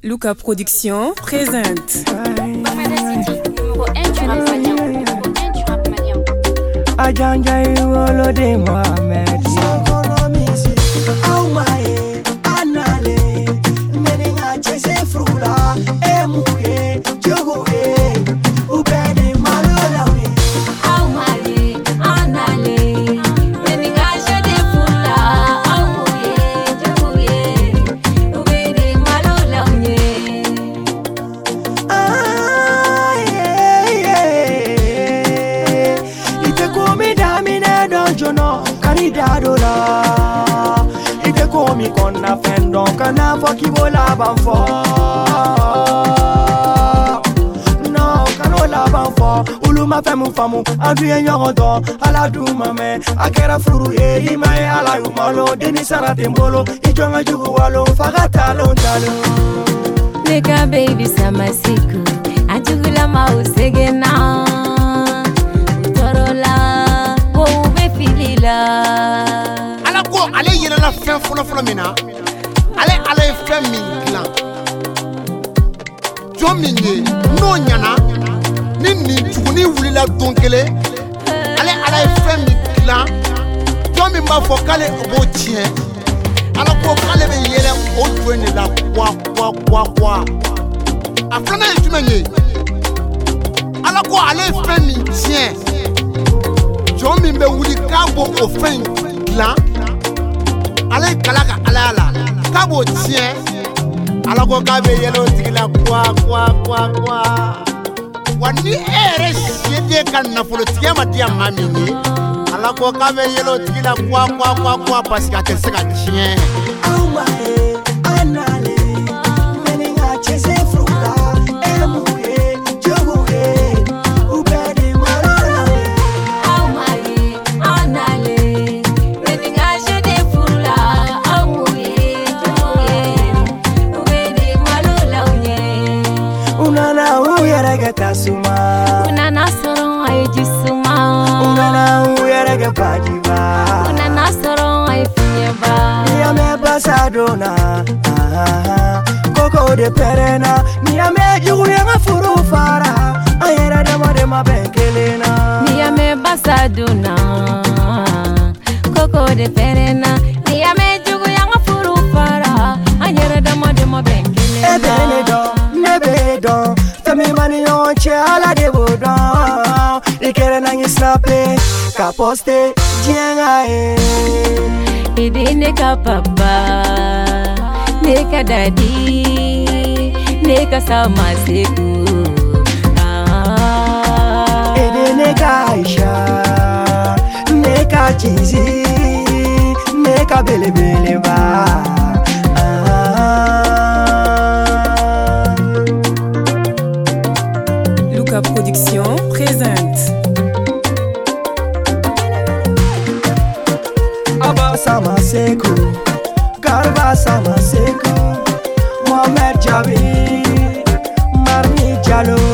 Luca Production présente. Numéro 1 du rap malien. Ajanjai wolo de Mohamed. Aumae, anale, nenga chese frula, emuye, jogoe, ubedi malolawe. Aumae, anale, nenga chese frula, emuye, jogoe, ubedi malolawe. Ah yeah. Ite komi damine donjono, kanida dola. Ite komi konna fendon, kana foki bola banfo. No, kanola banfo. Uluma femu famu, aduye nyogodo, ala dumame. Akera furu ye, imae ala yumalo, deni sarate mbolo, ijonga jugu walo, fagata lontalo. Nigga baby samasiku, atugula mausegena. Utorola, wo be filila. Ala ko ale yɛrɛ la fɛn fɔlɔ min na ale ye fɛn min dilan jɔn min ye n'o ɲana ni nin tuguni wulila don kelen ale ye fɛn min dilan jɔn min b'a fɔ k'ale o b'o tiɲɛ ala ko k'ale bɛ yɛlɛ o jo in de la kwa a filanan ye jumɛn ye ala ko ale ye fɛn min tiɲɛ jɔn min bɛ wuli k'a b'o o fɛn in dilan ale kala ka ala la k'a b'o tiɲɛ ala ko k'a bɛ yɛlɛ o tigi la kwa wa ni e yɛrɛ si den ka nafolotigiya ma di a maa min ye ala ko k'a bɛ yɛlɛ o tigi la kwa parce que a tɛ se ka tiɲɛ. Aumae, anale, nenga chese frula, emuye, jogoe, ubedi malolawe. Aumae, anale, nenga chese frula, emuye, jogoe, ubedi malolawe. Unana uyerege tasuma, Unana soron ay jisuma. unana uyerege pajiba. Unana soron ay finyeba. Niame basadona, koko de perena. Niame juguyenga furu fara, ayera dema benkelena. Niame basaduna, koko de perena. Niame jugu yanga furu para, anyere dama benkele. Ebene don, nebe don, femi mani yonche ala de bodon. Ikere nangi snape, ka poste, dienga Idi ne ka papa, ne ka daddy, ne ka sama seku. Ede neka Aisha, neka Chizi, neka Bele ba. Luca Production présente. Abba Sama Seku, Garba Sama Seku, Mohamed Jabi, Marmi Jalo.